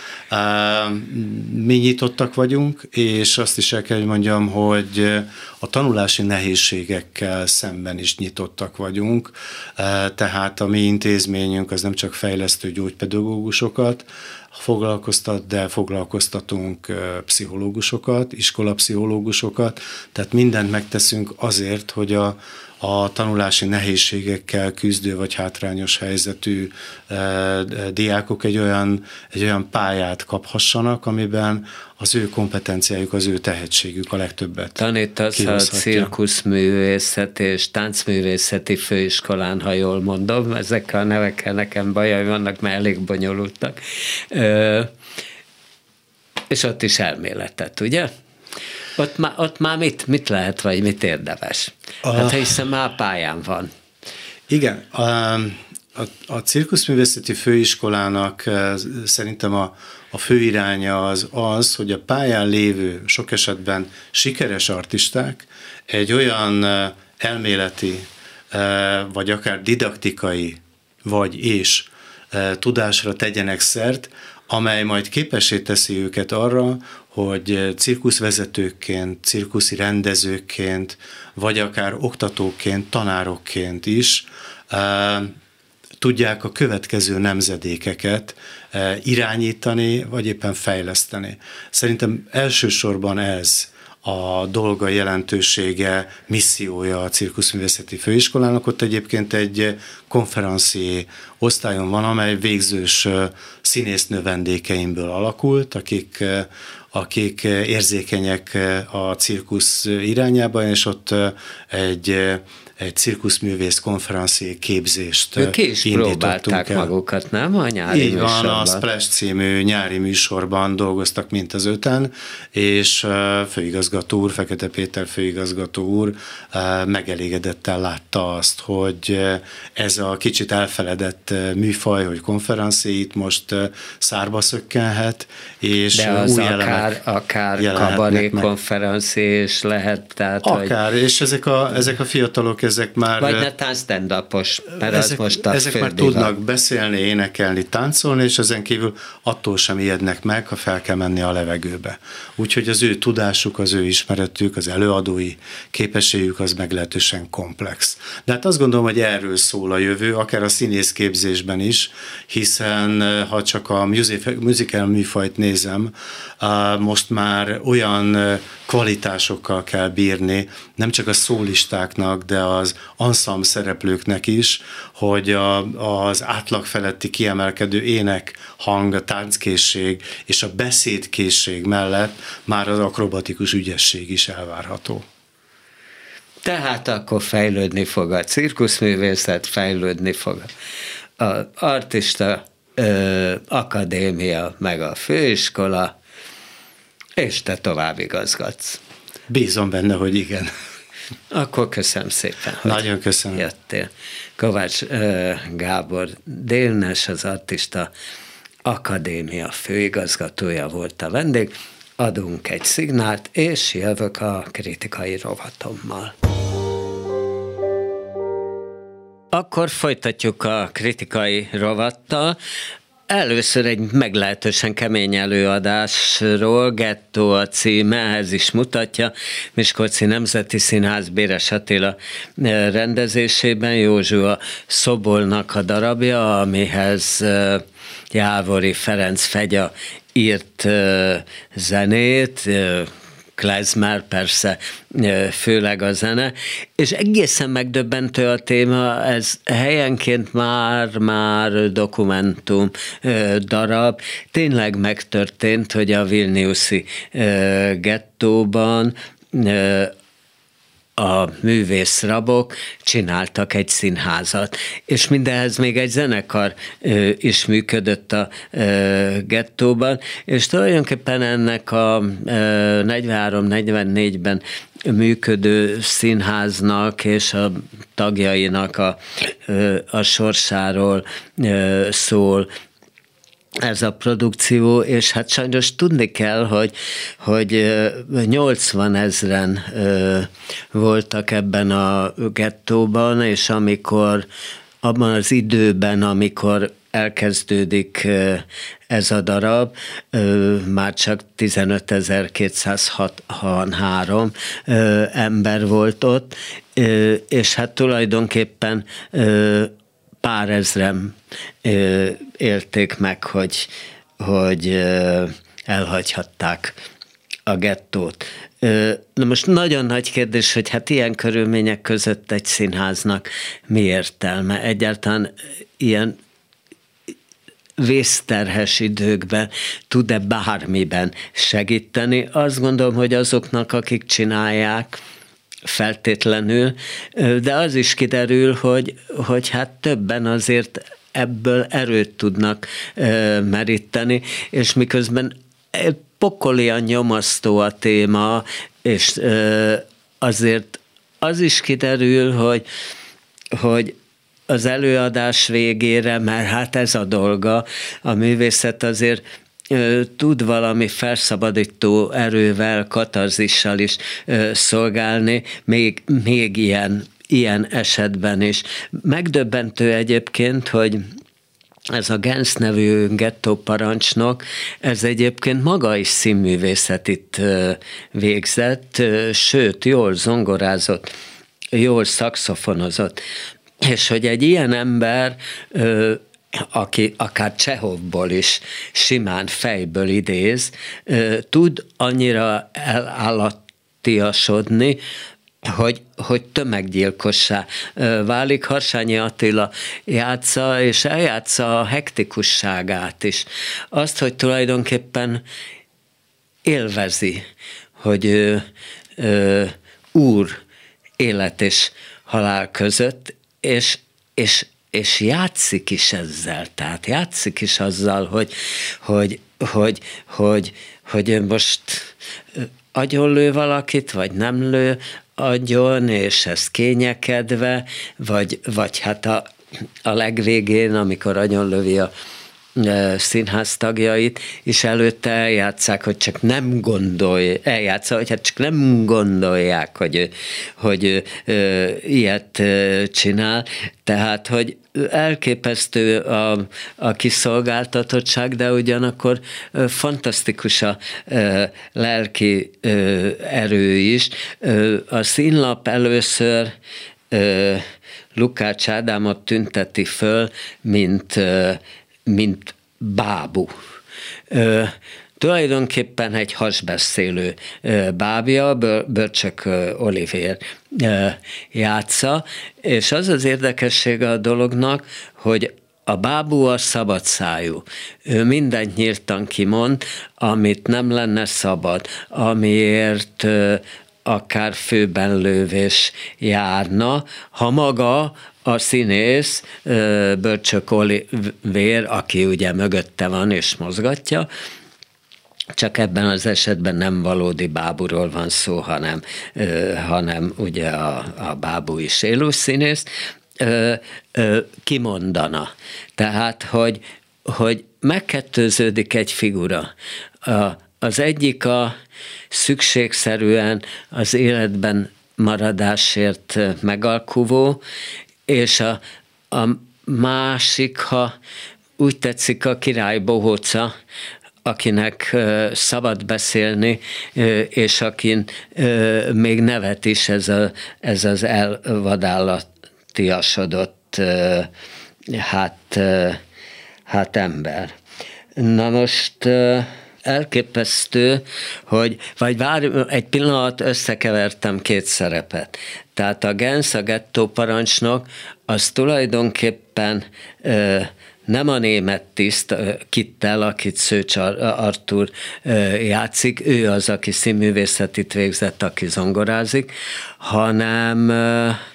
S3: Mi nyitottak vagyunk, és azt is el kell, hogy mondjam, hogy a tanulási nehézségekkel szemben is nyitottak vagyunk, tehát a mi intézményünk az nem csak fejlesztő gyógypedagógusokat foglalkoztat, de foglalkoztatunk pszichológusokat, iskolapszichológusokat, tehát mindent megteszünk azért, hogy a a tanulási nehézségekkel küzdő vagy hátrányos helyzetű e, diákok egy olyan, egy olyan pályát kaphassanak, amiben az ő kompetenciájuk, az ő tehetségük a legtöbbet
S2: tanítasz a cirkuszművészet és táncművészeti főiskolán, ha jól mondom, ezekkel a nevekkel nekem bajai vannak, mert elég bonyolultak. Ö, és ott is elméletet, ugye? Ott, má, ott már mit, mit lehet, vagy mit érdemes?
S3: A...
S2: Hát hiszen már pályán van.
S3: Igen, a, a, a cirkuszművészeti főiskolának szerintem a, a fő iránya az az, hogy a pályán lévő, sok esetben sikeres artisták egy olyan elméleti, vagy akár didaktikai, vagy és tudásra tegyenek szert, amely majd képessé teszi őket arra, hogy cirkuszvezetőként, cirkuszi rendezőként, vagy akár oktatóként, tanárokként is e, tudják a következő nemzedékeket e, irányítani, vagy éppen fejleszteni. Szerintem elsősorban ez a dolga, jelentősége, missziója a cirkuszművészeti főiskolának. Ott egyébként egy konferencié osztályon van, amely végzős színésznő vendégeimből alakult, akik, akik érzékenyek a cirkusz irányában, és ott egy egy cirkuszművész konferencié képzést
S2: ők ki is próbálták
S3: el.
S2: magukat, nem? A nyári
S3: Így
S2: műsorban.
S3: van, a Splash című nyári műsorban dolgoztak mint az öten, és főigazgató úr, Fekete Péter főigazgató úr megelégedettel látta azt, hogy ez a kicsit elfeledett műfaj, hogy konferencié itt most szárba szökkenhet, és
S2: de az
S3: új
S2: akár, akár kabaré konferencié is lehet. Tehát,
S3: akár,
S2: hogy...
S3: és ezek a, ezek a fiatalok, ezek már...
S2: Vagy netán stand-upos, mert
S3: ezek,
S2: az most a
S3: ezek már tudnak beszélni, énekelni, táncolni, és ezen kívül attól sem ijednek meg, ha fel kell menni a levegőbe. Úgyhogy az ő tudásuk, az ő ismeretük, az előadói képességük az meglehetősen komplex. De hát azt gondolom, hogy erről szól a jövő, akár a színészképzésben is, hiszen ha csak a musical műfajt nézem, most már olyan kvalitásokkal kell bírni, nem csak a szólistáknak, de az ensemble szereplőknek is, hogy a, az átlag feletti kiemelkedő ének, hang, a tánckészség és a beszédkészség mellett már az akrobatikus ügyesség is elvárható.
S2: Tehát akkor fejlődni fog a cirkuszművészet, fejlődni fog az artista ö, akadémia, meg a főiskola, és te tovább igazgatsz.
S3: Bízom benne, hogy igen.
S2: Akkor köszönöm szépen, hogy
S3: Nagyon köszönöm.
S2: jöttél. Kovács uh, Gábor Dénes, az Artista Akadémia főigazgatója volt a vendég. Adunk egy szignált, és jövök a kritikai rovatommal. Akkor folytatjuk a kritikai rovattal. Először egy meglehetősen kemény előadásról, Gettó a címe, ehhez is mutatja, Miskolci Nemzeti Színház Béres Attila rendezésében, Józsua Szobolnak a darabja, amihez Jávori Ferenc Fegya írt zenét, klezmer, persze főleg a zene, és egészen megdöbbentő a téma, ez helyenként már-már dokumentum darab. Tényleg megtörtént, hogy a vilniuszi gettóban a művészrabok csináltak egy színházat, és mindenhez még egy zenekar ö, is működött a ö, gettóban, és tulajdonképpen ennek a negyvenhárom negyvennégyben működő színháznak és a tagjainak a, a sorsáról szól ez a produkció, és hát sajnos tudni kell, hogy, hogy nyolcvan ezren voltak ebben a gettóban, és amikor abban az időben, amikor elkezdődik ez a darab, már csak tizenötezer-kétszázhatvanhárom ember volt ott, és hát tulajdonképpen pár ezren élték meg, hogy, hogy elhagyhatták a gettót. Na most nagyon nagy kérdés, hogy hát ilyen körülmények között egy színháznak mi értelme? Egyáltalán ilyen vészterhes időkben tud-e bármiben segíteni? Azt gondolom, hogy azoknak, akik csinálják, feltétlenül, de az is kiderül, hogy, hogy hát többen azért ebből erőt tudnak meríteni, és miközben pokolian nyomasztó a téma, és azért az is kiderül, hogy, hogy az előadás végére, mert hát ez a dolga, a művészet azért tud valami felszabadító erővel, katarzissal is szolgálni, még, még ilyen, ilyen esetben is. Megdöbbentő egyébként, hogy ez a Gensz nevű gettóparancsnok, ez egyébként maga is színművészetit végzett, sőt, jól zongorázott, jól szaxofonozott. És hogy egy ilyen ember, aki akár Csehovból is simán fejből idéz, tud annyira elállattiasodni, hogy, hogy tömeggyilkossá válik. Harsányi Attila játsza, és eljátsza a hektikusságát is. Azt, hogy tulajdonképpen élvezi, hogy ő, ő, úr élet és halál között, és, és és játszik is ezzel, tehát játszik is azzal, hogy, hogy, hogy, hogy, hogy most agyonlő valakit, vagy nem lő agyon, és ez kényekedve, vagy, vagy hát a, a legvégén, amikor agyonlövi a színház tagjait, és előtte eljátszák, hogy csak nem gondolj, eljátsza, hogy hát csak nem gondolják, hogy, hogy ö, ilyet ö, csinál. Tehát, hogy elképesztő a, a kiszolgáltatottság, de ugyanakkor ö, fantasztikus a ö, lelki ö, erő is. Ö, a színlap először ö, Lukács Ádámot tünteti föl, mint ö, mint bábú. Ö, tulajdonképpen egy hasbeszélő ö, bábja, Börcsök Olivér ö, játsza, és az az érdekessége a dolognak, hogy a bábú a szabadszájú. Ő mindent nyíltan kimond, amit nem lenne szabad, amiért ö, akár főben lövés járna, ha maga a színész, Börcsök Olivér, aki ugye mögötte van és mozgatja, csak ebben az esetben nem valódi bábúról van szó, hanem, hanem ugye a, a bábú is élő színész, kimondana. Tehát, hogy, hogy megkettőződik egy figura. A, az egyik a szükségszerűen az életben maradásért megalkuvó, és a, a másik, ha úgy tetszik, a király bohóca, akinek uh, szabad beszélni, uh, és akin uh, még nevet is ez, a, ez az elvadállatiasodott uh, hát, uh, hát ember. Na most uh, elképesztő, hogy, vagy várj, egy pillanat, összekevertem két szerepet. Tehát a Gensz, a gettóparancsnok, az tulajdonképpen ö, nem a német tiszt, Kittel, akit Szőcs Artúr játszik, ő az, aki színművészetit végzett, aki zongorázik, hanem,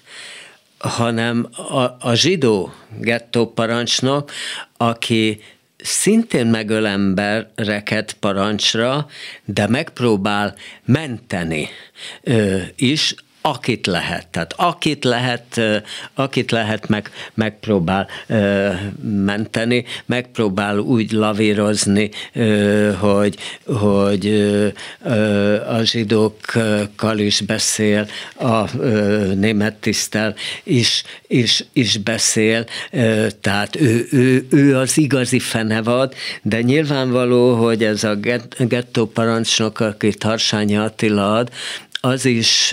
S2: hanem a, a zsidó gettóparancsnok, aki szintén megöl embereket parancsra, de megpróbál menteni ö, is, akit lehet. Tehát akit lehet, akit lehet meg, megpróbál ö, menteni, megpróbál úgy lavírozni, ö, hogy, hogy ö, a zsidókkal is beszél, a ö, német tiszttel is, is, is beszél, ö, tehát ő, ő, ő az igazi fenevad, de nyilvánvaló, hogy ez a gettó parancsnok, akit Harsányi Attila ad, az is,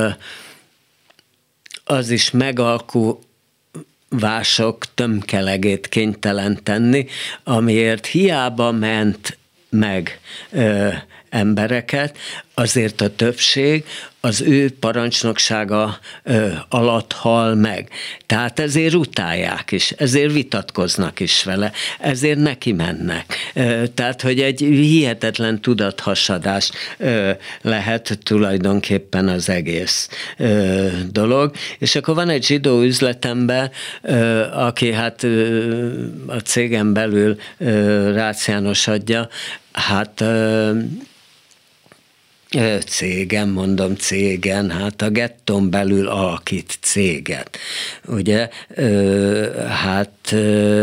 S2: az is megalkuvások tömkelegét kénytelen tenni, amiért hiába ment meg ö, embereket, azért a többség az ő parancsnoksága ö, alatt hal meg. Tehát ezért utálják is, ezért vitatkoznak is vele, ezért neki mennek. Ö, tehát, hogy egy hihetetlen tudathasadás ö, lehet tulajdonképpen az egész ö, dolog. És akkor van egy zsidó üzletember, ö, aki hát ö, a cégen belül ö, Rácz János adja, hát ö, cégen, mondom cégen, hát a gettón belül alakít céget. Ugye, hát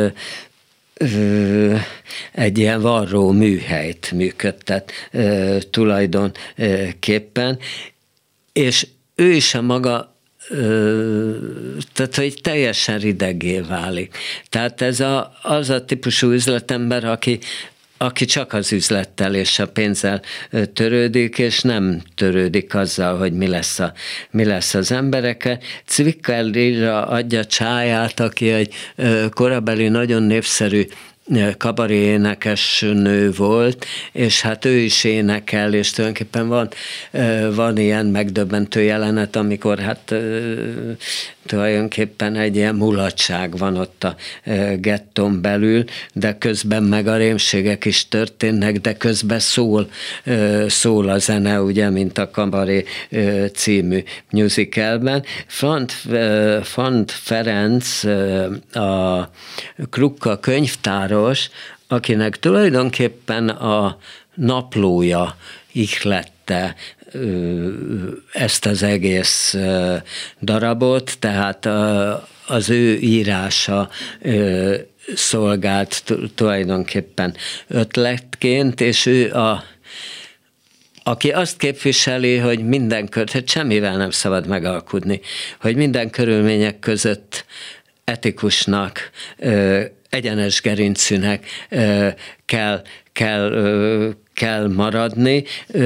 S2: egy ilyen varró műhelyt működtet tulajdonképpen, és ő is a maga tehát, hogy teljesen rideggé válik. Tehát ez a, az a típusú üzletember, aki aki csak az üzlettel és a pénzzel törődik, és nem törődik azzal, hogy mi lesz, a, mi lesz az emberekkel. Cvikkelira adja Csáját, aki egy korabeli nagyon népszerű kabaré énekes nő volt, és hát ő is énekel, és tulajdonképpen van, van ilyen megdöbbentő jelenet, amikor hát tulajdonképpen egy ilyen mulatság van ott a gettón belül, de közben meg a rémségek is történnek, de közben szól, szól a zene, ugye, mint a Kabaré című musicalben. Frant, Frant Ferenc, a Krukka könyvtáros, akinek tulajdonképpen a naplója ihlette ezt az egész darabot, tehát az ő írása szolgált tulajdonképpen ötletként, és ő a aki azt képviseli, hogy minden kör, semmivel nem szabad megalkudni, hogy minden körülmények között etikusnak, egyenes gerincűnek kell, kell, kell maradni.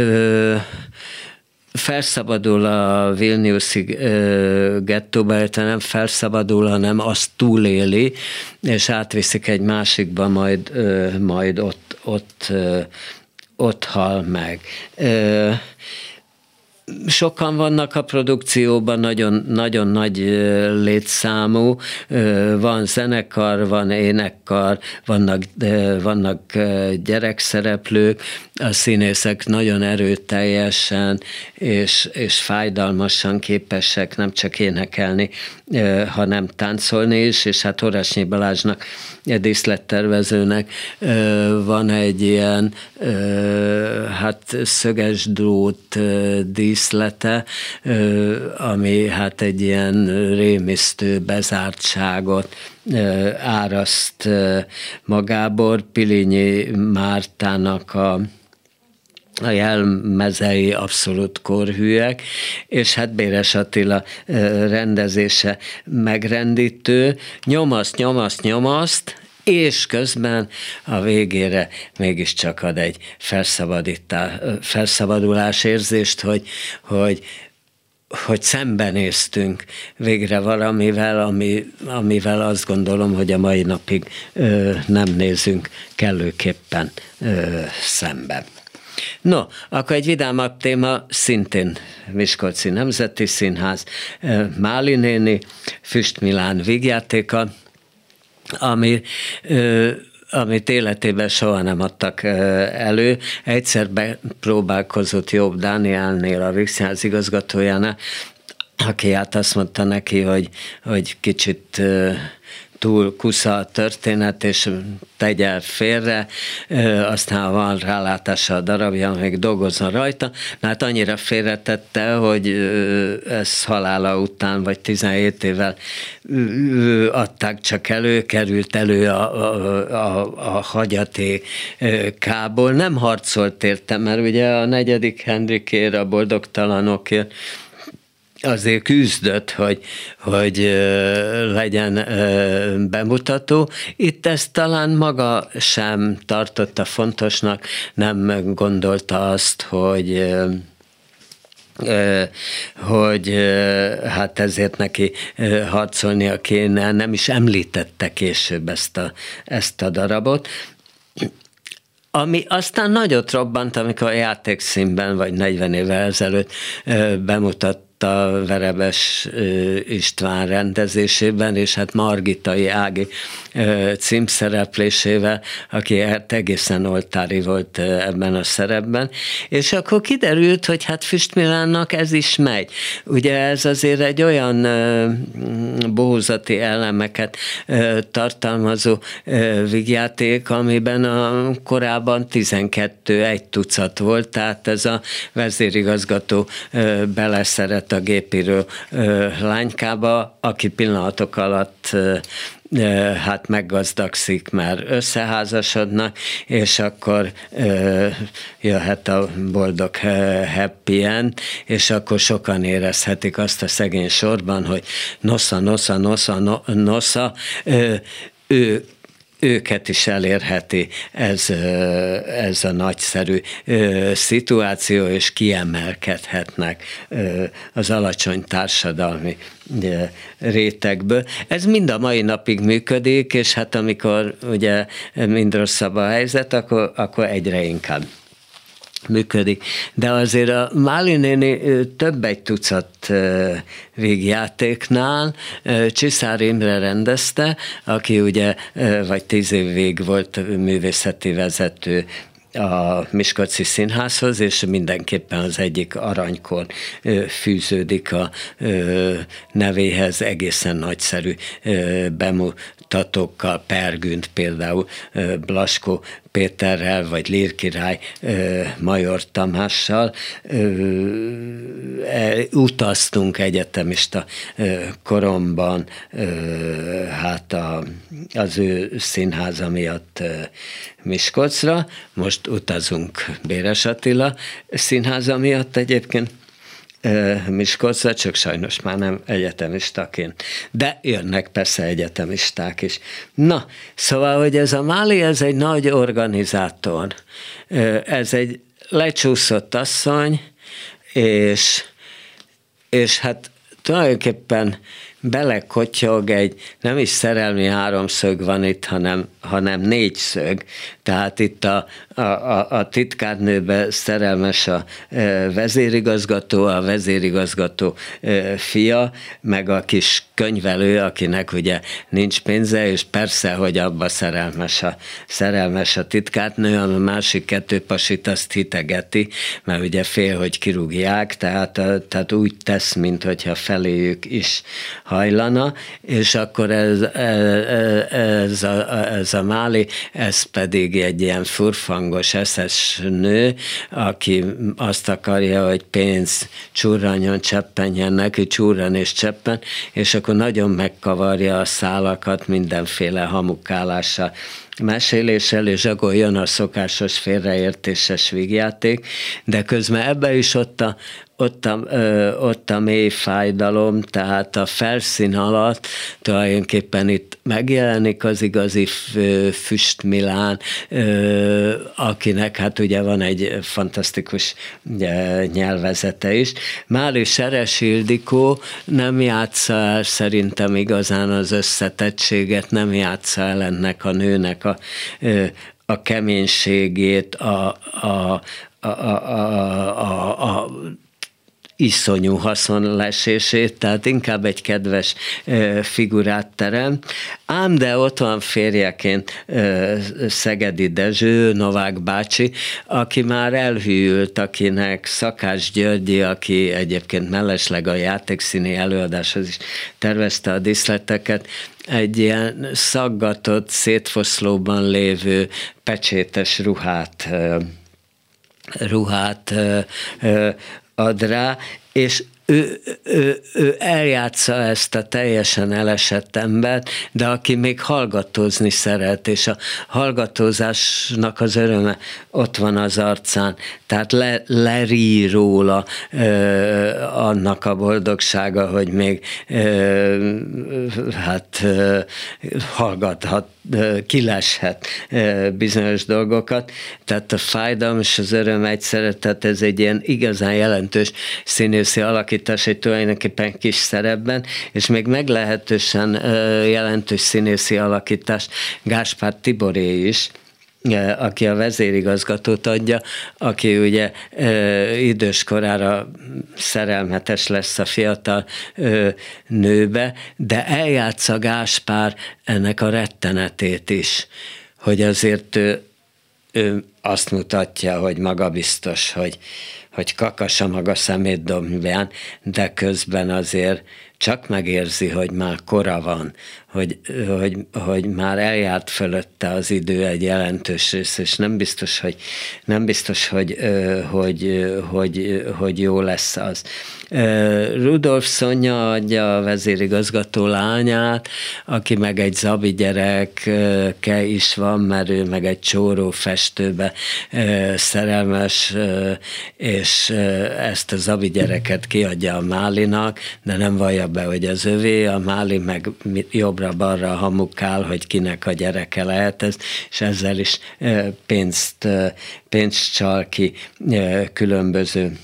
S2: Felszabadul a vilniuszi gettóba, illetve nem felszabadul, hanem azt túléli, és átviszik egy másikba, majd, majd ott, ott, ott hal meg. Sokan vannak a produkcióban, nagyon, nagyon nagy létszámú, van zenekar, van énekkar, vannak, vannak gyerekszereplők, a színészek nagyon erőteljesen és, és fájdalmasan képesek nem csak énekelni, hanem táncolni is, és hát Horásnyi Balázsnak, a díszlettervezőnek van egy ilyen hát szöges drót díszlete, ami hát egy ilyen rémisztő bezártságot áraszt magából. Pilinyi Mártának a a jelmezei abszolút korhűek, és hát Béres Attila rendezése megrendítő, nyomaszt, nyomaszt, nyomaszt, és közben a végére mégiscsak ad egy felszabadulás érzést, hogy, hogy hogy szembenéztünk végre valamivel, ami, amivel azt gondolom, hogy a mai napig ö, nem nézünk kellőképpen ö, szembe. No, akkor egy vidámabb téma, szintén Miskolci Nemzeti Színház, Máli néni, Füst Milán vígjátéka, ami, amit életében soha nem adtak elő. Egyszer bepróbálkozott Jobb Dánielnél, a Vígszínház igazgatójánál, aki hát azt mondta neki, hogy, hogy kicsit túl kusza a történet, és tegye félre, aztán van rálátása a darabja, még dolgozzon rajta. Na hát annyira félretette, hogy ez halála után, vagy tizenhét évvel adták csak elő, került elő a, a, a, a hagyatékából. Nem harcolt érte, mert ugye a negyedik Henrikért, a boldogtalanokért azért küzdött, hogy, hogy legyen bemutató. Itt ezt talán maga sem tartotta fontosnak, nem gondolta azt, hogy hogy hát ezért neki harcolnia kéne, nem is említette később ezt a, ezt a darabot. Ami aztán nagyot robbant, amikor a Játékszínben, vagy negyven évvel ezelőtt bemutatta Verebes István rendezésében, és hát Margitai Ági címszereplésével, aki hát egészen oltári volt ebben a szerepben, és akkor kiderült, hogy hát Füst Milánnak ez is megy. Ugye ez azért egy olyan bohózati elemeket tartalmazó vígjáték, amiben a korábban tizenkettő, egy tucat volt, tehát ez a vezérigazgató beleszeret a gépiről lánykába, aki pillanatok alatt hát meggazdagszik, már összeházasodnak, és akkor jöhet a boldog happy end, és akkor sokan érezhetik azt a szegény sorban, hogy nosza, nosza, nosza, nosza, ő őket is elérheti ez, ez a nagyszerű szituáció, és kiemelkedhetnek az alacsony társadalmi rétegből. Ez mind a mai napig működik, és hát amikor ugye mind rosszabb a helyzet, akkor, akkor egyre inkább működik. De azért a Máli néni több egy tucat végjátéknál Csiszár Imre rendezte, aki ugye vagy tíz évig volt művészeti vezető a Miskolci Színházhoz, és mindenképpen az egyik aranykor fűződik a nevéhez, egészen nagyszerű bemutatókkal, Pergünt például Blaskó Péterrel, vagy Lír király Major Tamással utaztunk egyetemista koromban, hát a, az ő színháza miatt Miskolcra, most utazunk Béres Attila színháza miatt egyébként Miskolcra, csak sajnos már nem egyetemistaként. De jönnek persze egyetemisták is. Na, szóval, hogy ez a Máli, ez egy nagy organizátor. Ez egy lecsúszott asszony, és, és hát tulajdonképpen belekotyog egy, nem is szerelmi háromszög van itt, hanem, hanem négyszög. Tehát itt a, a, a, a titkárnőbe szerelmes a vezérigazgató, a vezérigazgató fia, meg a kis könyvelő, akinek ugye nincs pénze, és persze, hogy abba szerelmes a, szerelmes a titkárnő, a másik kettő pasit azt hitegeti, mert ugye fél, hogy kirúgják, tehát, tehát úgy tesz, minthogyha feléjük is hajlana, és akkor ez, ez, a, ez a Máli, ez pedig egy ilyen furfangos eszes nő, aki azt akarja, hogy pénz csurranjon, cseppenjen neki, csurran és cseppen, és akkor nagyon megkavarja a szálakat mindenféle hamukálással, meséléssel, és akkor jön a szokásos félreértéses vígjáték, de közben ebbe is ott a, ott a, ö, ott a mély fájdalom, tehát a felszín alatt tulajdonképpen itt megjelenik az igazi Füst Milán, ö, akinek hát ugye van egy fantasztikus ugye, nyelvezete is. Máli Seres Ildikó nem játsza el szerintem igazán az összetettséget, nem játsza el ennek a nőnek a, a keménységét, a, a, a, a, a, a iszonyú haszonlesését, tehát inkább egy kedves figurát terem. Ám de ott van férjeként Szegedi Dezső, Novák bácsi, aki már elhűlt, akinek Szakás Györgyi, aki egyébként mellesleg a játékszíni előadáshoz is tervezte a díszleteket, egy ilyen szaggatott, szétfoszlóban lévő pecsétes ruhát, ruhát ad rá, és Ő, ő, ő eljátsza ezt a teljesen elesett embert, de aki még hallgatózni szeret, és a hallgatózásnak az öröme ott van az arcán, tehát le, lerír róla ö, annak a boldogsága, hogy még ö, hát ö, hallgathat, ö, kileshet ö, bizonyos dolgokat, tehát a fájdalom és az öröm egyszerre, tehát ez egy ilyen igazán jelentős színészi alakítás, egy tulajdonképpen kis szerepben, és még meglehetősen jelentős színészi alakítás Gáspár Tiboré is, aki a vezérigazgatót adja, aki ugye idős korára szerelmetes lesz a fiatal nőbe, de eljátsza Gáspár ennek a rettenetét is, hogy azért ő, ő azt mutatja, hogy magabiztos, hogy hogy kakas a maga szemétdombján, de közben azért csak megérzi, hogy már kora van, hogy, hogy, hogy már eljárt fölötte az idő egy jelentős rész, és nem biztos, hogy, nem biztos, hogy, hogy, hogy, hogy jó lesz az. Rudolf Szonya adja a vezérigazgató lányát, aki meg egy zabi gyereke is van, mert ő meg egy csóró festőbe szerelmes, és ezt a zabi gyereket kiadja a Málinak, de nem vallja be, hogy az övé, a Máli meg jobbra-balra hamukál, hogy kinek a gyereke lehet ez, és ezzel is pénzt, pénzt csal ki különböző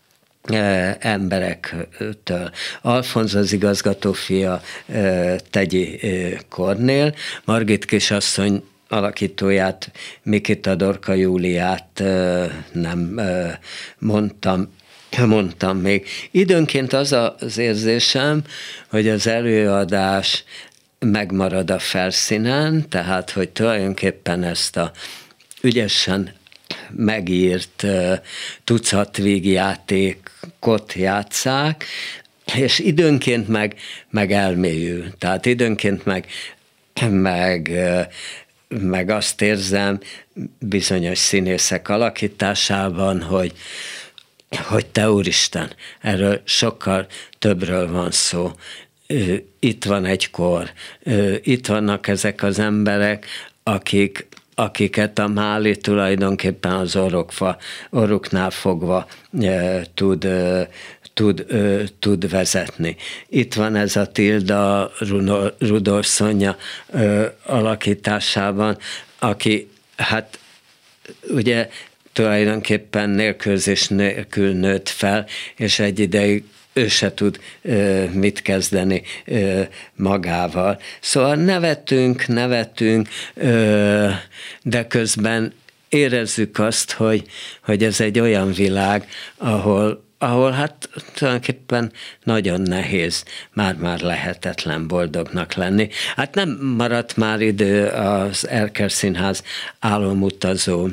S2: emberektől. Alfonz az igazgató fia, Tegyi Kornél, Margit kisasszony alakítóját, Mikita Dorka Júliát nem mondtam, mondtam még. Időnként az az érzésem, hogy az előadás megmarad a felszínen, tehát, hogy tulajdonképpen ezt a ügyesen megírt uh, tucat vígjátékot játsszák, és időnként meg, meg elmélyül. Tehát időnként meg, meg, uh, meg azt érzem bizonyos színészek alakításában, hogy, hogy te úristen, erről sokkal többről van szó. Uh, itt van egy kor, uh, itt vannak ezek az emberek, akik akiket a Máli tulajdonképpen az orrokfa, orruknál fogva e, tud, e, tud, e, tud vezetni. Itt van ez a Tilda Rudolf Szonya e, alakításában, aki hát ugye tulajdonképpen nélkülözés nélkül nőtt fel, és egy ideig ő se tud ö, mit kezdeni ö, magával. Szóval nevetünk, nevetünk, ö, de közben érezzük azt, hogy, hogy ez egy olyan világ, ahol, ahol hát tulajdonképpen nagyon nehéz, már-már lehetetlen boldognak lenni. Hát nem maradt már idő az Erkel Színház álomutazó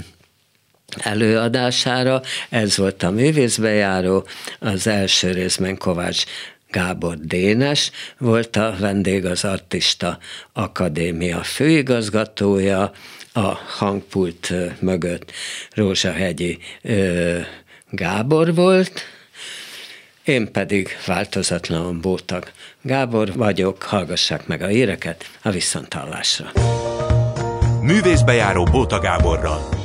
S2: előadására, ez volt a művészbejáró, az első részben Kovács Gábor Dénes volt a vendég, az Artista Akadémia főigazgatója, a hangpult mögött Rózsahegyi Gábor volt, én pedig változatlanul Bótag Gábor vagyok, hallgassák meg a híreket a viszonthallásra.
S1: Művészbejáró Bóta Gáborral.